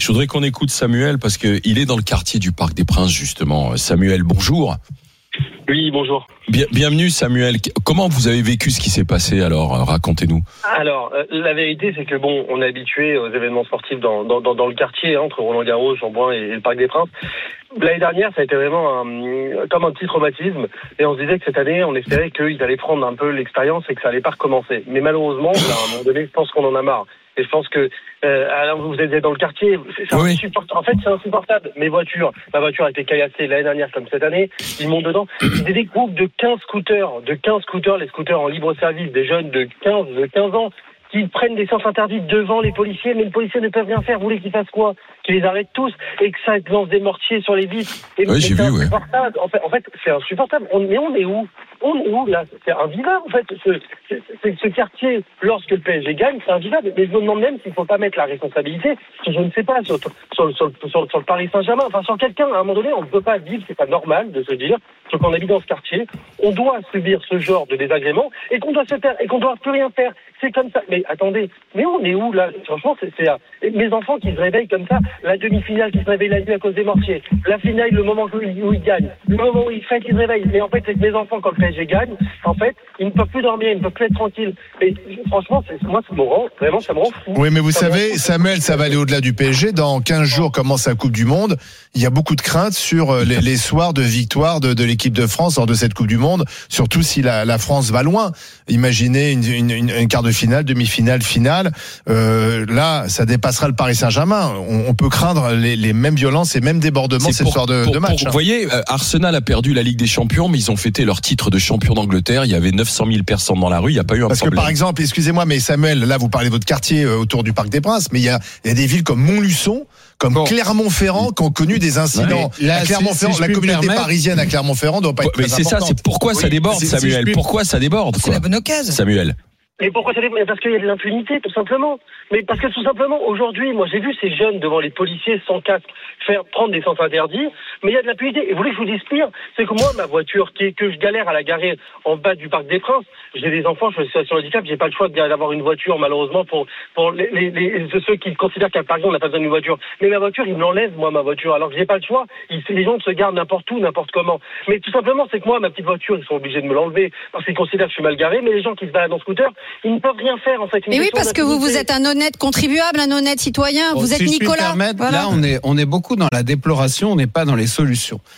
Je voudrais qu'on écoute Samuel parce qu'il est dans le quartier du Parc des Princes justement. Samuel, bonjour. Oui, bonjour. Bienvenue Samuel. Comment vous avez vécu ce qui s'est passé alors ? Racontez-nous. Alors, la vérité, c'est que on est habitué aux événements sportifs dans le quartier, entre Roland-Garros, Jean-Bouin et le Parc des Princes. L'année dernière, ça a été vraiment comme un petit traumatisme. Et on se disait que cette année, on espérait qu'ils allaient prendre un peu l'expérience et que ça allait pas recommencer. Mais malheureusement, à un moment donné, je pense qu'on en a marre. Et je pense que alors vous êtes dans le quartier, c'est oui. insupportable. En fait, c'est insupportable. Ma voiture a été caillassée l'année dernière comme cette année. Ils montent dedans. C'est des groupes de 15 scooters, les scooters en libre service, des jeunes de 15 ans qui prennent des sens interdits devant les policiers, mais les policiers ne peuvent rien faire. Vous voulez qu'ils fassent quoi ? Qu'ils les arrêtent tous et que ça lance des mortiers sur les vitres. Et oui, j'ai vu, insupportable. En fait, c'est insupportable. Mais on est où ? On est où là ? C'est invivable en fait. Ce quartier, lorsque le PSG gagne, c'est invivable. Mais je me demande même s'il ne faut pas mettre la responsabilité, je ne sais pas, sur le Paris Saint-Germain, enfin sur quelqu'un. À un moment donné, on ne peut pas vivre, c'est pas normal de se dire qu'on habite dans ce quartier, on doit subir ce genre de désagréments et qu'on doit se taire et qu'on ne doit plus rien faire. C'est comme ça. Mais attendez, mais on est où là ? Franchement, c'est mes enfants qui se réveillent comme ça, la demi-finale qui se réveille la nuit à cause des mortiers, la finale, le moment où ils gagnent, le moment où ils fêtent, ils se réveillent. Mais en fait, c'est que mes enfants, quand le PSG gagne, en fait, ils ne peuvent plus dormir, ils ne peuvent plus être tranquilles. Et franchement, moi, ça me rend fou. Oui, mais vous savez, Samuel, ça va aller au-delà du PSG. Dans 15 jours commence la Coupe du Monde. Il y a beaucoup de craintes sur les soirs de victoire de l'équipe de France lors de cette Coupe du Monde, surtout si la France va loin. Imaginez une quart de finale, demi-finale, finale. Là, ça dépassera le Paris Saint-Germain. On peut craindre les mêmes violences et mêmes débordements ce soir de match. Vous voyez, Arsenal a perdu la Ligue des Champions, mais ils ont fêté leur titre de champion d'Angleterre. Il y a 900 000 personnes dans la rue. Il n'y a pas eu un problème. Parce que par exemple, excusez-moi, mais Samuel, là vous parlez de votre quartier autour du Parc des Princes, mais il y a des villes comme Montluçon, comme Clermont-Ferrand, qui ont connu des incidents. Ouais, là, Clermont-Ferrand, la communauté parisienne à Clermont-Ferrand doit pas être très mais c'est importante. ça, c'est pourquoi ça déborde, Samuel. Pourquoi ça déborde, C'est la bonne occasion. Samuel. Mais pourquoi ça dépend ? Parce qu'il y a de l'impunité, tout simplement. Mais parce que tout simplement, aujourd'hui, moi j'ai vu ces jeunes devant les policiers sans casque prendre des sens interdits, mais il y a de l'impunité. Et vous voulez que je vous dise pire ? C'est que moi, ma voiture, que je galère à la garer en bas du Parc des Princes, j'ai des enfants, je suis en situation de handicap, j'ai pas le choix d'avoir une voiture, malheureusement, pour ceux qui considèrent qu'à Paris, on n'a pas besoin d'une voiture. Mais ma voiture, ils me l'enlèvent, moi, ma voiture. Alors que j'ai pas le choix. Les gens se gardent n'importe où, n'importe comment. Mais tout simplement, c'est que moi, ma petite voiture, ils sont obligés de me l'enlever parce qu'ils considèrent que je suis mal garé, mais les gens qui se baladent en scooter, ils ne peuvent rien faire, en fait. Mais oui, parce que vous êtes un honnête contribuable, un honnête citoyen. Vous êtes si Nicolas. Là, on est beaucoup dans la déploration, on n'est pas dans les solutions.